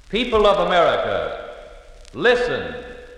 People of America, listen.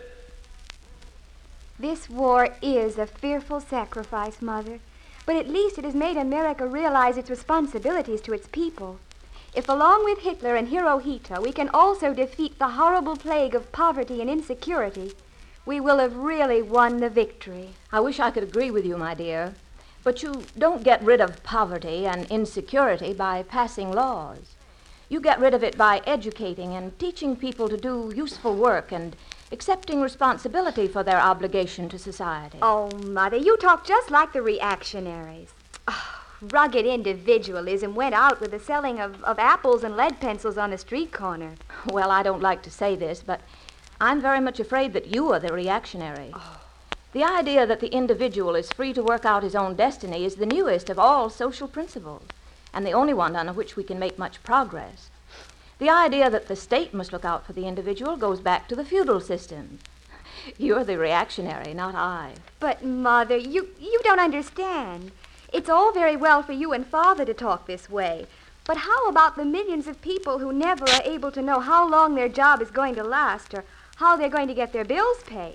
This war is a fearful sacrifice, Mother, but at least it has made America realize its responsibilities to its people. If along with Hitler and Hirohito we can also defeat the horrible plague of poverty and insecurity, we will have really won the victory. I wish I could agree with you, my dear, but you don't get rid of poverty and insecurity by passing laws. You get rid of it by educating and teaching people to do useful work and accepting responsibility for their obligation to society. Oh, Mother, you talk just like the reactionaries. Oh, rugged individualism went out with the selling of apples and lead pencils on the street corner. Well, I don't like to say this, but I'm very much afraid that you are the reactionary. Oh. The idea that the individual is free to work out his own destiny is the newest of all social principles, and the only one under which we can make much progress. The idea that the state must look out for the individual goes back to the feudal system. You're the reactionary, not I. But, Mother, you don't understand. It's all very well for you and Father to talk this way, but how about the millions of people who never are able to know how long their job is going to last or how they're going to get their bills paid?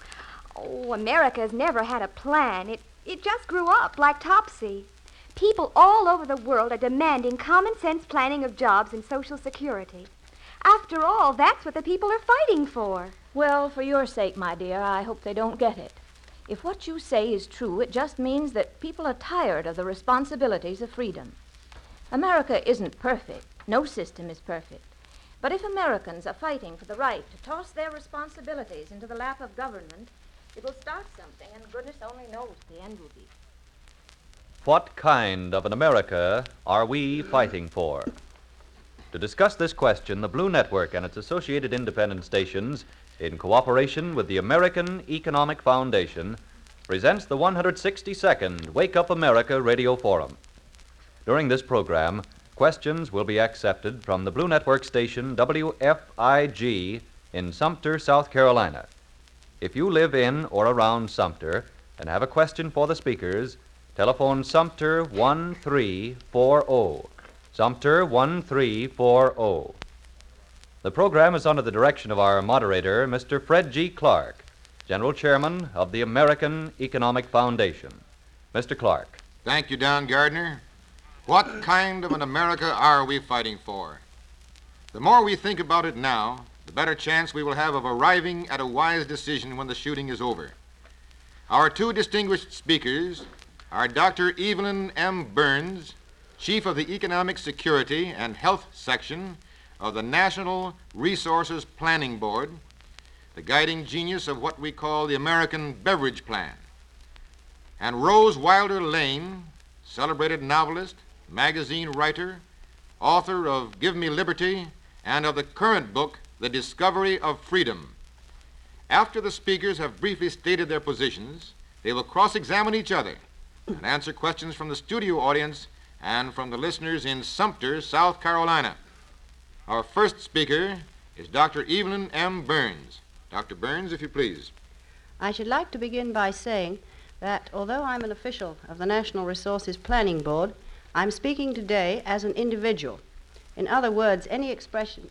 Oh, America has never had a plan. It just grew up like Topsy. People all over the world are demanding common-sense planning of jobs and Social Security. After all, that's what the people are fighting for. Well, for your sake, my dear, I hope they don't get it. If what you say is true, it just means that people are tired of the responsibilities of freedom. America isn't perfect. No system is perfect. But if Americans are fighting for the right to toss their responsibilities into the lap of government, it will start something, and goodness only knows what the end will be. What kind of an America are we fighting for? To discuss this question, the Blue Network and its associated independent stations, in cooperation with the American Economic Foundation, presents the 162nd Wake Up America Radio Forum. During this program, questions will be accepted from the Blue Network station WFIG in Sumter, South Carolina. If you live in or around Sumter and have a question for the speakers, telephone Sumter 1340. Sumter 1340. The program is under the direction of our moderator, Mr. Fred G. Clark, General Chairman of the American Economic Foundation. Mr. Clark. Thank you, Don Gardner. What kind of an America are we fighting for? The more we think about it now, the better chance we will have of arriving at a wise decision when the shooting is over. Our two distinguished speakers are Dr. Evelyn M. Burns, Chief of the Economic Security and Health Section of the National Resources Planning Board, the guiding genius of what we call the American Beverage Plan, and Rose Wilder Lane, celebrated novelist, magazine writer, author of Give Me Liberty, and of the current book, The Discovery of Freedom. After the speakers have briefly stated their positions, they will cross-examine each other and answer questions from the studio audience and from the listeners in Sumter, South Carolina. Our first speaker is Dr. Evelyn M. Burns. Dr. Burns, if you please. I should like to begin by saying that although I'm an official of the National Resources Planning Board, I'm speaking today as an individual. In other words, any expressions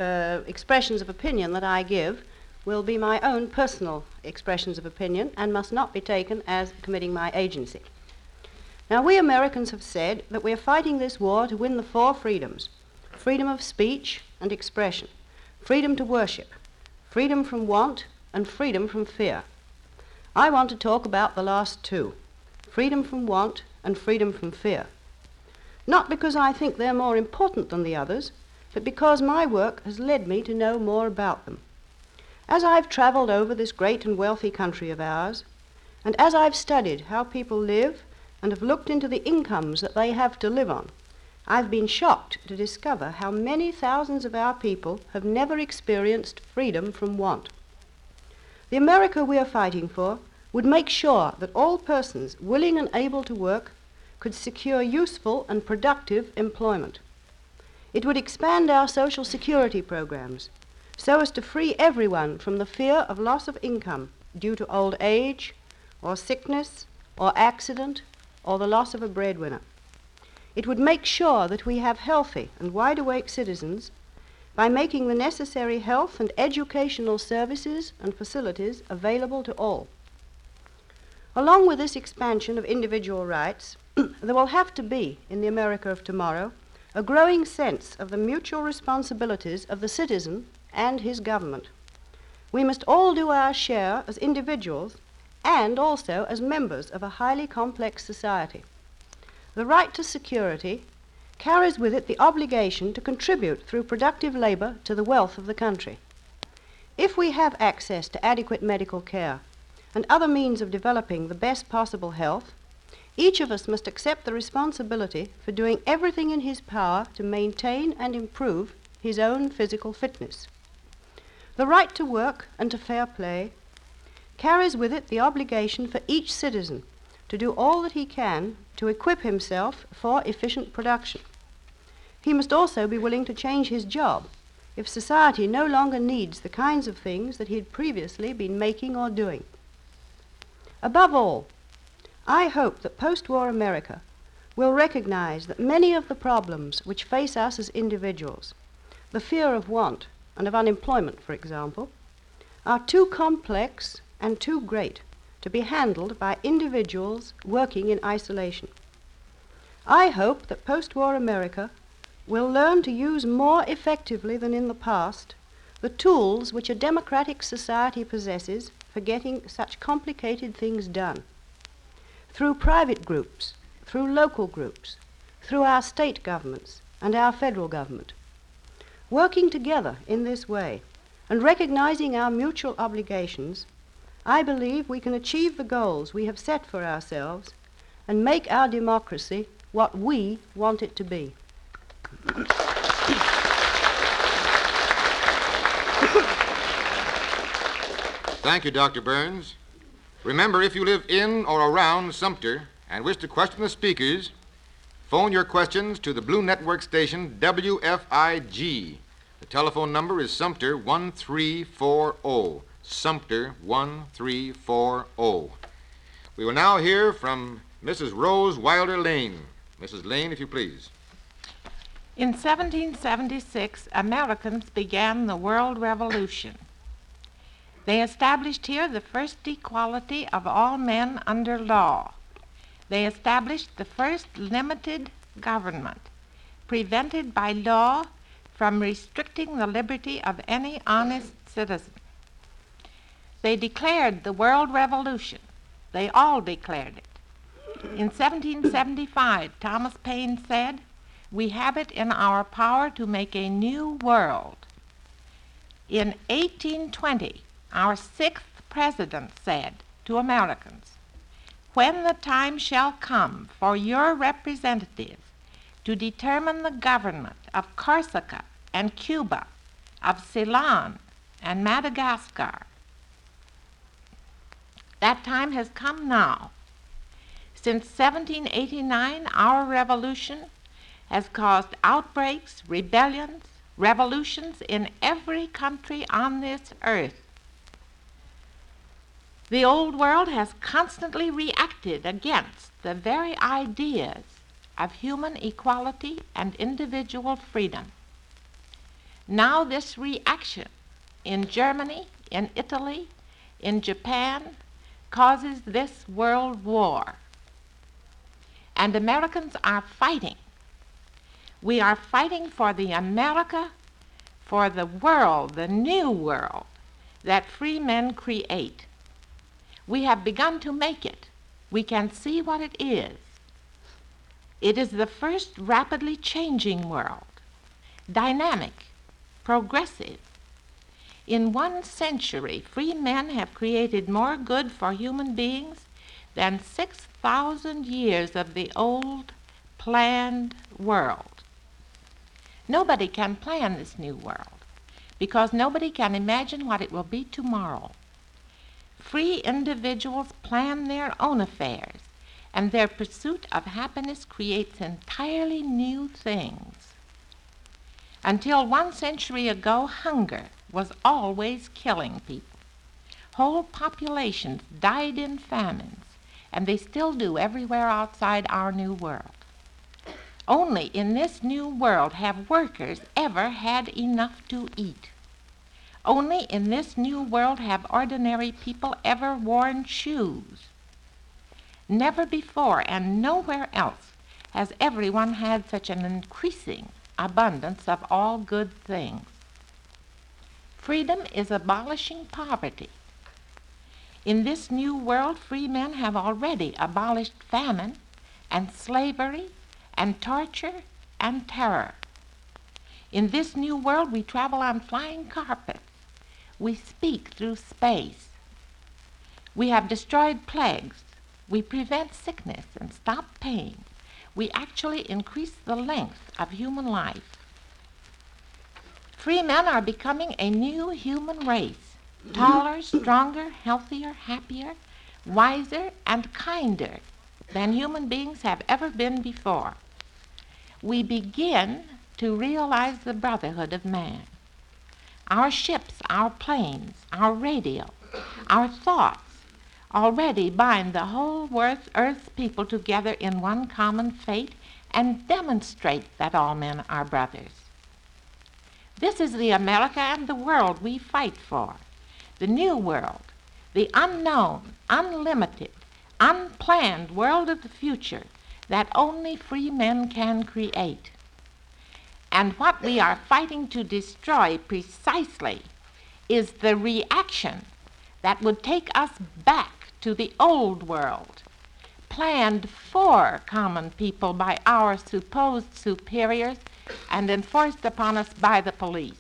of opinion that I give will be my own personal expressions of opinion and must not be taken as committing my agency. Now, we Americans have said that we're fighting this war to win the four freedoms: freedom of speech and expression, freedom to worship, freedom from want, and freedom from fear. I want to talk about the last two, freedom from want and freedom from fear. Not because I think they're more important than the others, but because my work has led me to know more about them. As I've traveled over this great and wealthy country of ours, and as I've studied how people live and have looked into the incomes that they have to live on, I've been shocked to discover how many thousands of our people have never experienced freedom from want. The America we are fighting for would make sure that all persons willing and able to work could secure useful and productive employment. It would expand our Social Security programs so as to free everyone from the fear of loss of income due to old age or sickness or accident or the loss of a breadwinner. It would make sure that we have healthy and wide-awake citizens by making the necessary health and educational services and facilities available to all. Along with this expansion of individual rights, there will have to be, in the America of tomorrow, a growing sense of the mutual responsibilities of the citizen and his government. We must all do our share as individuals and also as members of a highly complex society. The right to security carries with it the obligation to contribute through productive labor to the wealth of the country. If we have access to adequate medical care and other means of developing the best possible health, each of us must accept the responsibility for doing everything in his power to maintain and improve his own physical fitness. The right to work and to fair play carries with it the obligation for each citizen to do all that he can to equip himself for efficient production. He must also be willing to change his job if society no longer needs the kinds of things that he had previously been making or doing. Above all, I hope that post-war America will recognize that many of the problems which face us as individuals, the fear of want and of unemployment, for example, are too complex and too great to be handled by individuals working in isolation. I hope that post-war America will learn to use more effectively than in the past the tools which a democratic society possesses for getting such complicated things done. Through private groups, through local groups, through our state governments and our federal government. Working together in this way and recognizing our mutual obligations, I believe we can achieve the goals we have set for ourselves and make our democracy what we want it to be. Thank you, Dr. Burns. Remember, if you live in or around Sumter and wish to question the speakers, phone your questions to the Blue Network station WFIG. The telephone number is Sumter 1340. Sumter 1340. We will now hear from Mrs. Rose Wilder Lane. Mrs. Lane, if you please. In 1776, Americans began the World Revolution. They established here the first equality of all men under law. They established the first limited government, prevented by law from restricting the liberty of any honest citizen. They declared the World Revolution. They all declared it. In 1775, Thomas Paine said, "We have it in our power to make a new world." In 1820, our sixth president said to Americans, "When the time shall come for your representatives to determine the government of Corsica and Cuba, of Ceylon and Madagascar, that time has come now. Since 1789, our revolution has caused outbreaks, rebellions, revolutions in every country on this earth. The old world has constantly reacted against the very ideas of human equality and individual freedom. Now this reaction in Germany, in Italy, in Japan, causes this world war. And Americans are fighting. We are fighting for the America, for the world, the new world that free men create. We have begun to make it. We can see what it is. It is the first rapidly changing world, dynamic, progressive. In 1 century, free men have created more good for human beings than 6,000 years of the old planned world. Nobody can plan this new world because nobody can imagine what it will be tomorrow. Free individuals plan their own affairs, and their pursuit of happiness creates entirely new things. Until 1 century ago, hunger was always killing people. Whole populations died in famines, and they still do everywhere outside our new world. Only in this new world have workers ever had enough to eat. Only in this new world have ordinary people ever worn shoes. Never before and nowhere else has everyone had such an increasing abundance of all good things. Freedom is abolishing poverty. In this new world, free men have already abolished famine and slavery and torture and terror. In this new world, we travel on flying carpets. We speak through space. We have destroyed plagues. We prevent sickness and stop pain. We actually increase the length of human life. Free men are becoming a new human race, taller, stronger, healthier, happier, wiser, and kinder than human beings have ever been before. We begin to realize the brotherhood of man. Our ships, our planes, our radio, our thoughts already bind the whole Earth's people together in one common fate and demonstrate that all men are brothers. This is the America and the world we fight for, the new world, the unknown, unlimited, unplanned world of the future that only free men can create. And what we are fighting to destroy precisely is the reaction that would take us back to the old world, planned for common people by our supposed superiors and enforced upon us by the police.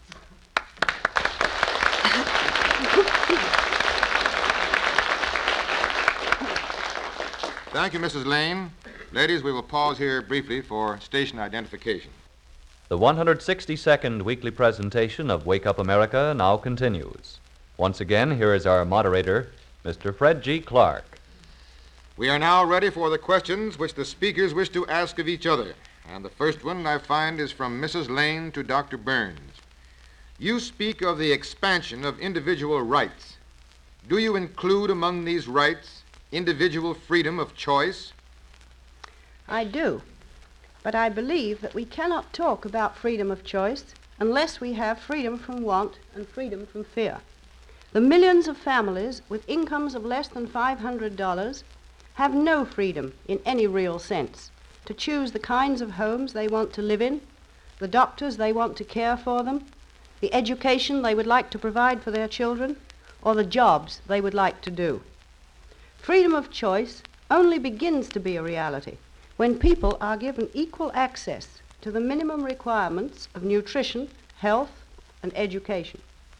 Thank you, Mrs. Lane. Ladies, we will pause here briefly for station identification. The 162nd weekly presentation of Wake Up America now continues. Once again, here is our moderator, Mr. Fred G. Clark. We are now ready for the questions which the speakers wish to ask of each other. And the first one I find is from Mrs. Lane to Dr. Burns. You speak of the expansion of individual rights. Do you include among these rights individual freedom of choice? I do. But I believe that we cannot talk about freedom of choice unless we have freedom from want and freedom from fear. The millions of families with incomes of less than $500 have no freedom in any real sense to choose the kinds of homes they want to live in, the doctors they want to care for them, the education they would like to provide for their children, or the jobs they would like to do. Freedom of choice only begins to be a reality when people are given equal access to the minimum requirements of nutrition, health, and education.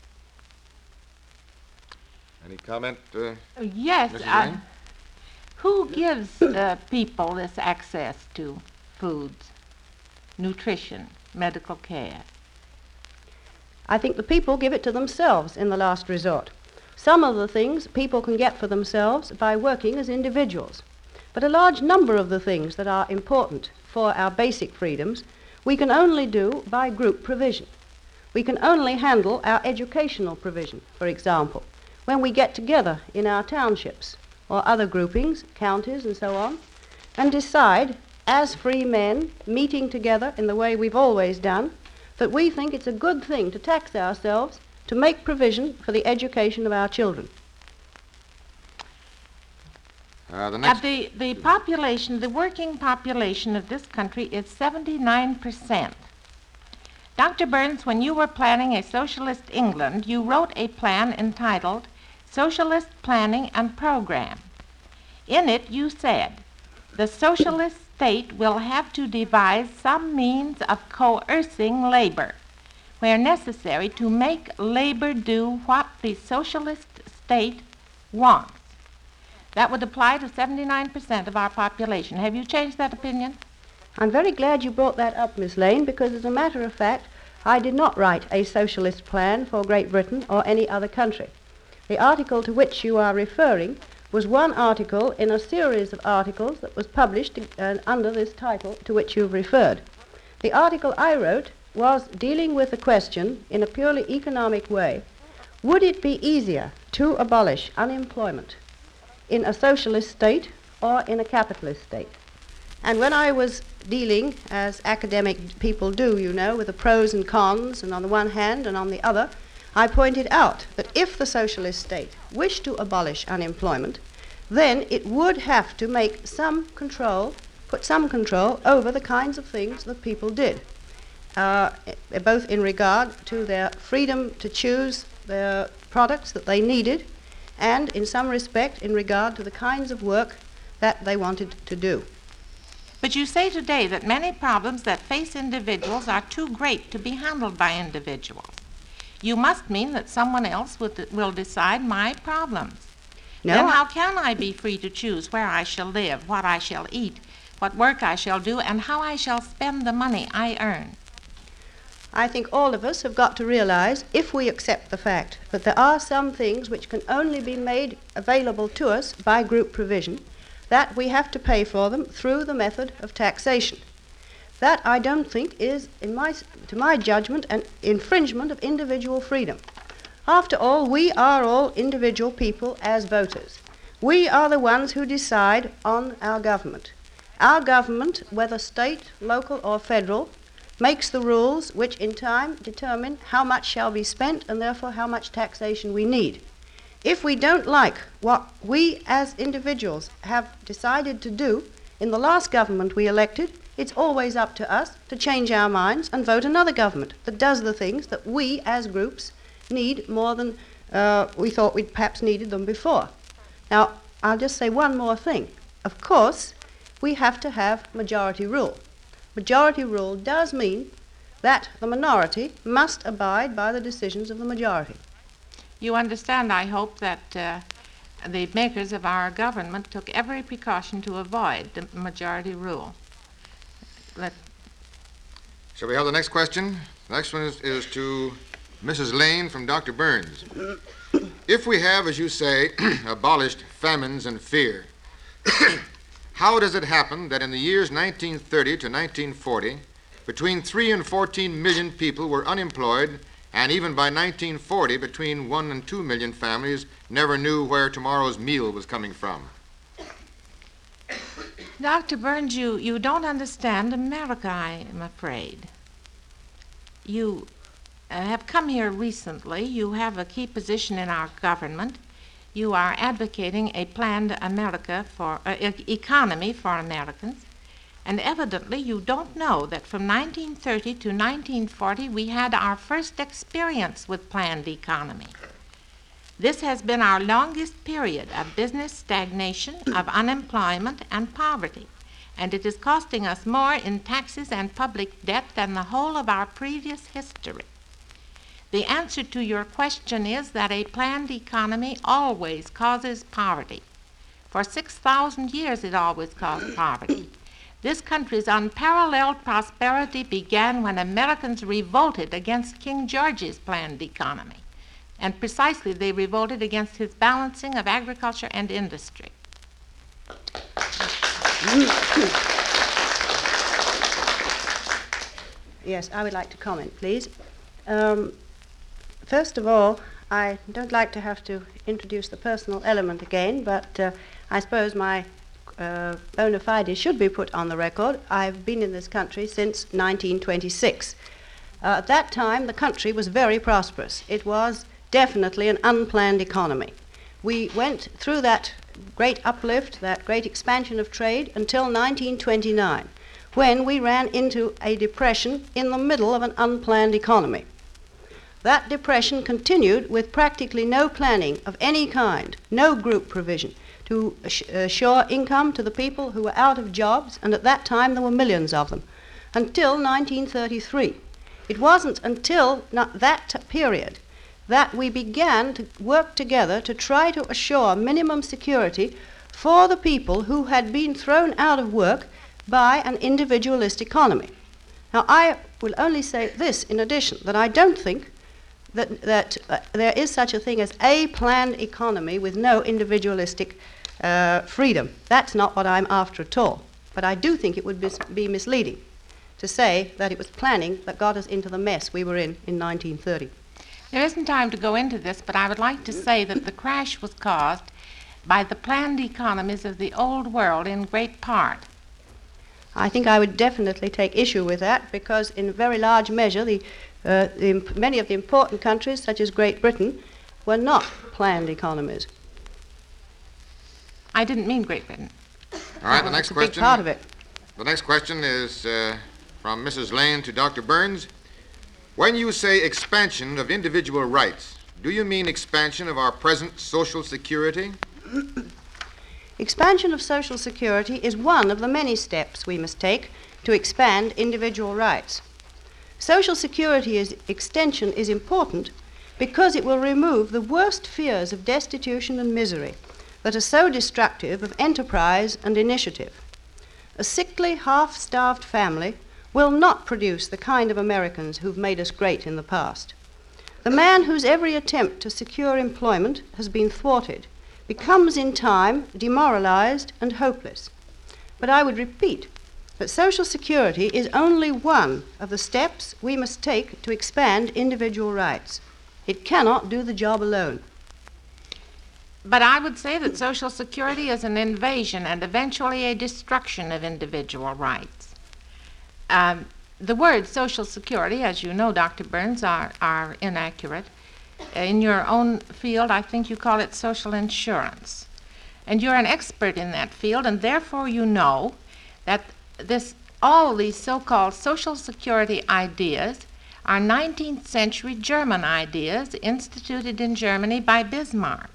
Any comment, Yes. Mrs. Lane? Who gives people this access to foods, nutrition, medical care? I think the people give it to themselves in the last resort. Some of the things people can get for themselves by working as individuals. But a large number of the things that are important for our basic freedoms we can only do by group provision. We can only handle our educational provision, for example, when we get together in our townships or other groupings, counties and so on, and decide, as free men meeting together in the way we've always done, that we think it's a good thing to tax ourselves to make provision for the education of our children. The next... The population, the working population of this country is 79%. Dr. Burns, when you were planning a socialist England, you wrote a plan entitled Socialist Planning and Program. In it, you said, the socialist state will have to devise some means of coercing labor, where necessary, to make labor do what the socialist state wants. That would apply to 79% of our population. Have you changed that opinion? I'm very glad you brought that up, Miss Lane, because as a matter of fact, I did not write a socialist plan for Great Britain or any other country. The article to which you are referring was one article in a series of articles that was published under this title to which you've referred. The article I wrote was dealing with the question in a purely economic way, would it be easier to abolish unemployment in a socialist state or in a capitalist state? And when I was dealing, as academic people do, you know, with the pros and cons, and on the one hand and on the other, I pointed out that if the socialist state wished to abolish unemployment, then it would have to make some control, put some control over the kinds of things that people did, both in regard to their freedom to choose the products that they needed, and in some respect in regard to the kinds of work that they wanted to do. But you say today that many problems that face individuals are too great to be handled by individuals. You must mean that someone else will decide my problems. No, Then how can I be free to choose where I shall live, what I shall eat, what work I shall do, and how I shall spend the money I earn? I think all of us have got to realize, if we accept the fact that there are some things which can only be made available to us by group provision, that we have to pay for them through the method of taxation. That, I don't think, is, to my judgment, an infringement of individual freedom. After all, we are all individual people as voters. We are the ones who decide on our government. Our government, whether state, local or federal, makes the rules which in time determine how much shall be spent and therefore how much taxation we need. If we don't like what we as individuals have decided to do in the last government we elected, it's always up to us to change our minds and vote another government that does the things that we as groups need more than we thought we'd perhaps needed them before. Now, I'll just say one more thing. Of course, we have to have majority rule. Majority rule does mean that the minority must abide by the decisions of the majority. You understand, I hope, that the makers of our government took every precaution to avoid the majority rule. Shall we have the next question? The next one is to Mrs. Lane from Dr. Burns. If we have, as you say, abolished famines and fear, how does it happen that in the years 1930 to 1940, between 3 and 14 million people were unemployed, and even by 1940, between 1 and 2 million families never knew where tomorrow's meal was coming from? Dr. Burns, you don't understand America, I am afraid. You have come here recently. You have a key position in our government. You are advocating a planned economy for Americans. And evidently you don't know that from 1930 to 1940 we had our first experience with planned economy. This has been our longest period of business stagnation, of unemployment and poverty, and it is costing us more in taxes and public debt than the whole of our previous history. The answer to your question is that a planned economy always causes poverty. For 6,000 years it always caused poverty. This country's unparalleled prosperity began when Americans revolted against King George's planned economy. And precisely they revolted against his balancing of agriculture and industry. Yes, I would like to comment, please. First of all, I don't like to have to introduce the personal element again, but I suppose my bona fides should be put on the record. I've been in this country since 1926. At that time, the country was very prosperous. It was definitely an unplanned economy. We went through that great uplift, that great expansion of trade until 1929, when we ran into a depression in the middle of an unplanned economy. That depression continued with practically no planning of any kind, no group provision to assure income to the people who were out of jobs, and at that time there were millions of them, until 1933. It wasn't until that period that we began to work together to try to assure minimum security for the people who had been thrown out of work by an individualist economy. Now, I will only say this in addition, that I don't think that there is such a thing as a planned economy with no individualistic freedom. That's not what I'm after at all. But I do think it would be misleading to say that it was planning that got us into the mess we were in 1930. There isn't time to go into this, but I would like to say that the crash was caused by the planned economies of the old world in great part. I think I would definitely take issue with that because in a very large measure many of the important countries, such as Great Britain, were not planned economies. I didn't mean Great Britain. All right, the next That's a question. big part of it. The next question is from Mrs. Lane to Dr. Burns. When you say expansion of individual rights, do you mean expansion of our present Social Security? Expansion of Social Security is one of the many steps we must take to expand individual rights. Social Security extension is important because it will remove the worst fears of destitution and misery that are so destructive of enterprise and initiative. A sickly, half-starved family will not produce the kind of Americans who've made us great in the past. The man whose every attempt to secure employment has been thwarted becomes in time demoralized and hopeless. But I would repeat that Social Security is only one of the steps we must take to expand individual rights. It cannot do the job alone. But I would say that Social Security is an invasion and eventually a destruction of individual rights. The words Social Security, as you know, Dr. Burns, are inaccurate. In your own field, I think you call it social insurance. And you're an expert in that field, and therefore you know that all these so-called Social Security ideas are 19th century German ideas instituted in Germany by Bismarck.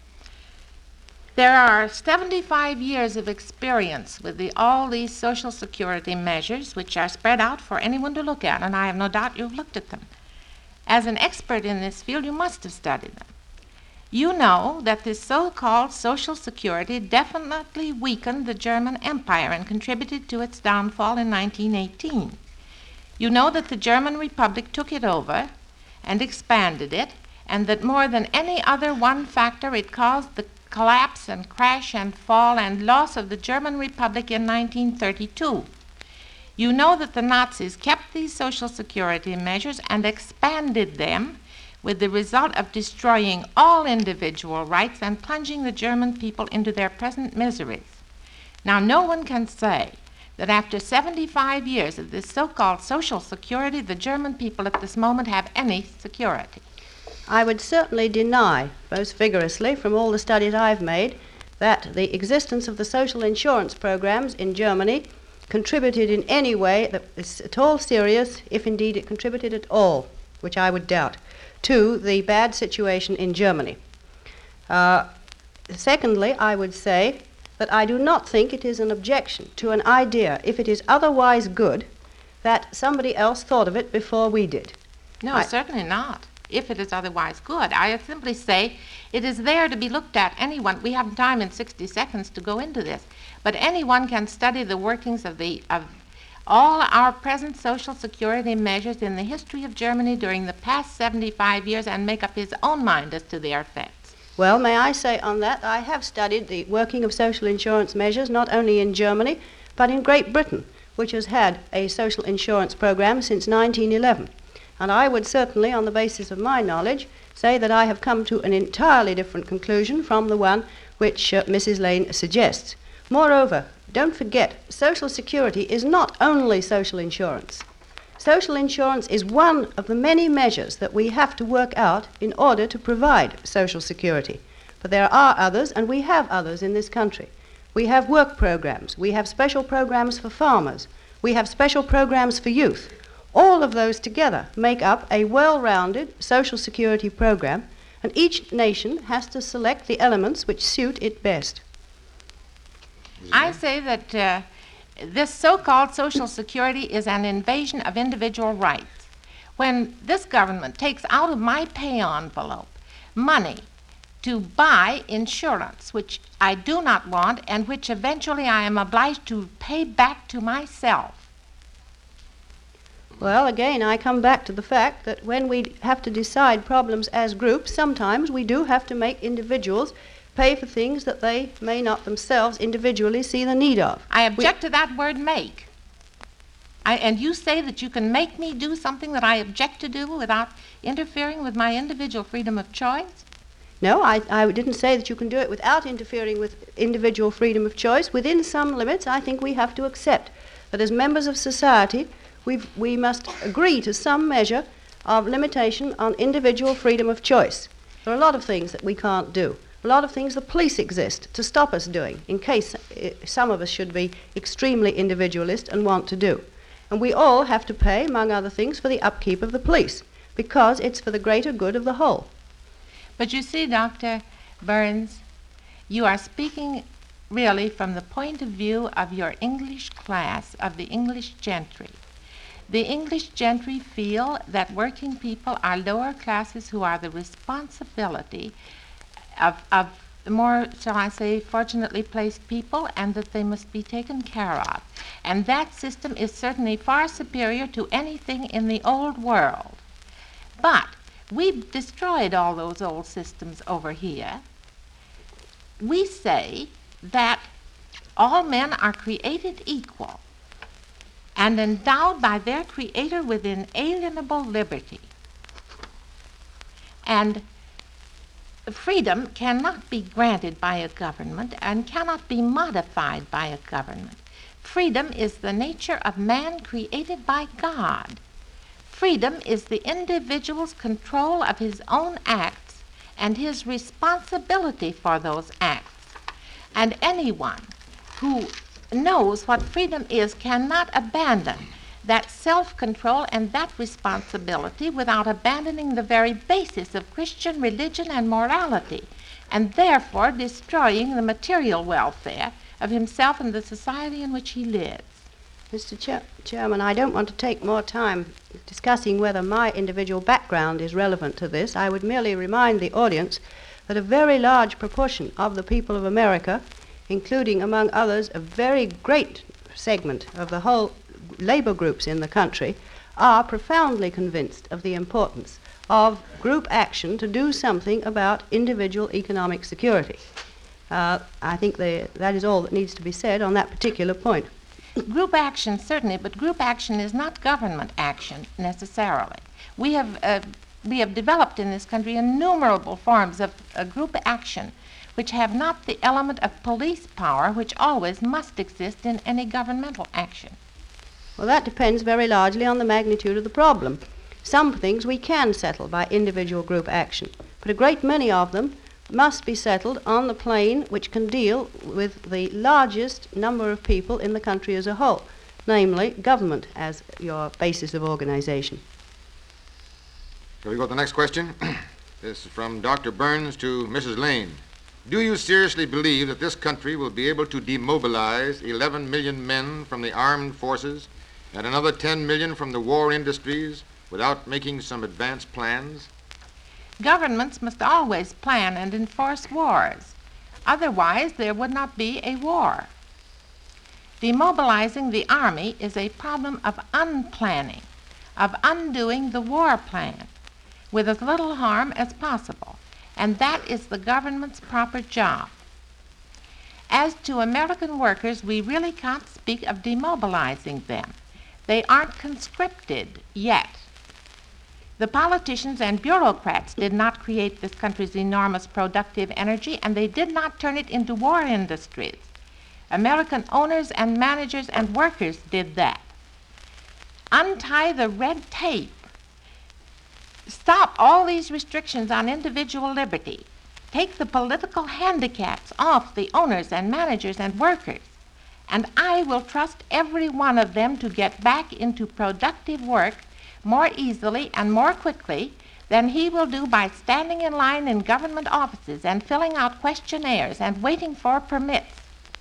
There are 75 years of experience with all these Social Security measures, which are spread out for anyone to look at, and I have no doubt you've looked at them. As an expert in this field, you must have studied them. You know that this so-called Social Security definitely weakened the German Empire and contributed to its downfall in 1918. You know that the German Republic took it over and expanded it, and that more than any other one factor, it caused the collapse and crash and fall and loss of the German Republic in 1932. You know that the Nazis kept these Social Security measures and expanded them with the result of destroying all individual rights and plunging the German people into their present miseries. Now, no one can say that after 75 years of this so-called Social Security, the German people at this moment have any security. I would certainly deny, most vigorously, from all the studies I've made, that the existence of the social insurance programs in Germany contributed in any way that is at all serious, if indeed it contributed at all, which I would doubt, to the bad situation in Germany. Secondly, I would say that I do not think it is an objection to an idea, if it is otherwise good, that somebody else thought of it before we did. No, certainly not, if it is otherwise good. I simply say it is there to be looked at. Anyone, we haven't time in 60 seconds to go into this, but anyone can study the workings of all our present Social Security measures in the history of Germany during the past 75 years and make up his own mind as to their effects. Well, may I say on that, I have studied the working of social insurance measures not only in Germany, but in Great Britain, which has had a social insurance program since 1911. And I would certainly, on the basis of my knowledge, say that I have come to an entirely different conclusion from the one which Mrs. Lane suggests. Moreover, don't forget, Social Security is not only social insurance. Social insurance is one of the many measures that we have to work out in order to provide Social Security. But there are others, and we have others in this country. We have work programs. We have special programs for farmers. We have special programs for youth. All of those together make up a well-rounded Social Security program, and each nation has to select the elements which suit it best. I say that this so-called Social Security is an invasion of individual rights. When this government takes out of my pay envelope money to buy insurance, which I do not want and which eventually I am obliged to pay back to myself. Well, again, I come back to the fact that when we have to decide problems as groups, sometimes we do have to make individuals pay for things that they may not themselves individually see the need of. I object to that word make. And you say that you can make me do something that I object to do without interfering with my individual freedom of choice? No, I didn't say that you can do it without interfering with individual freedom of choice. Within some limits, I think we have to accept that as members of society, we must agree to some measure of limitation on individual freedom of choice. There are a lot of things that we can't do. A lot of things the police exist to stop us doing, in case some of us should be extremely individualist and want to do. And we all have to pay, among other things, for the upkeep of the police, because it's for the greater good of the whole. But you see, Dr. Burns, you are speaking really from the point of view of your English class, of the English gentry. The English gentry feel that working people are lower classes who are the responsibility of more, shall I say, fortunately placed people, and that they must be taken care of. And that system is certainly far superior to anything in the old world. But we've destroyed all those old systems over here. We say that all men are created equal and endowed by their Creator with inalienable liberty. And freedom cannot be granted by a government and cannot be modified by a government. Freedom is the nature of man created by God. Freedom is the individual's control of his own acts and his responsibility for those acts. And anyone who knows what freedom is cannot abandon that self-control and that responsibility without abandoning the very basis of Christian religion and morality, and therefore destroying the material welfare of himself and the society in which he lives. Mr. Chairman, I don't want to take more time discussing whether my individual background is relevant to this. I would merely remind the audience that a very large proportion of the people of America, including, among others, a very great segment of the whole labor groups in the country, are profoundly convinced of the importance of group action to do something about individual economic security. I think that is all that needs to be said on that particular point. Group action, certainly, but group action is not government action necessarily. We have developed in this country innumerable forms of group action which have not the element of police power which always must exist in any governmental action. Well, that depends very largely on the magnitude of the problem. Some things we can settle by individual group action, but a great many of them must be settled on the plane which can deal with the largest number of people in the country as a whole, namely government as your basis of organization. Shall we go to the next question? This is from Dr. Burns to Mrs. Lane. Do you seriously believe that this country will be able to demobilize 11 million men from the armed forces and another 10 million from the war industries without making some advanced plans? Governments must always plan and enforce wars. Otherwise, there would not be a war. Demobilizing the army is a problem of unplanning, of undoing the war plan with as little harm as possible, and that is the government's proper job. As to American workers, we really can't speak of demobilizing them. They aren't conscripted yet. The politicians and bureaucrats did not create this country's enormous productive energy, and they did not turn it into war industries. American owners and managers and workers did that. Untie the red tape. Stop all these restrictions on individual liberty. Take the political handicaps off the owners and managers and workers, and I will trust every one of them to get back into productive work more easily and more quickly than he will do by standing in line in government offices and filling out questionnaires and waiting for permits.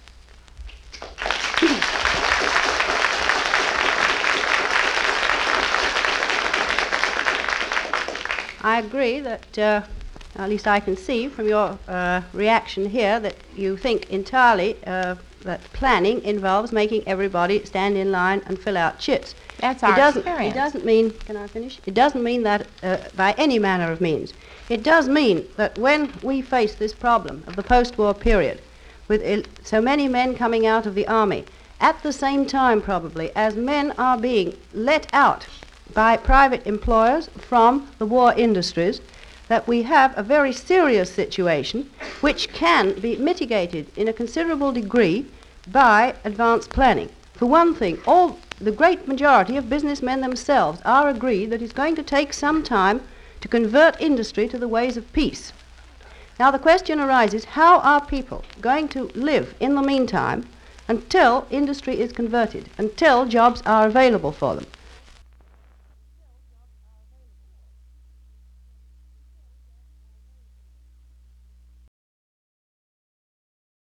I agree that, at least I can see from your reaction here, that you think entirely that planning involves making everybody stand in line and fill out chits. That's our experience. It doesn't mean, can I finish? It doesn't mean that by any manner of means. It does mean that when we face this problem of the post-war period, with so many men coming out of the army, at the same time probably as men are being let out by private employers from the war industries, that we have a very serious situation which can be mitigated in a considerable degree by advanced planning. For one thing, all the great majority of businessmen themselves are agreed that it's going to take some time to convert industry to the ways of peace. Now the question arises, how are people going to live in the meantime until industry is converted, until jobs are available for them?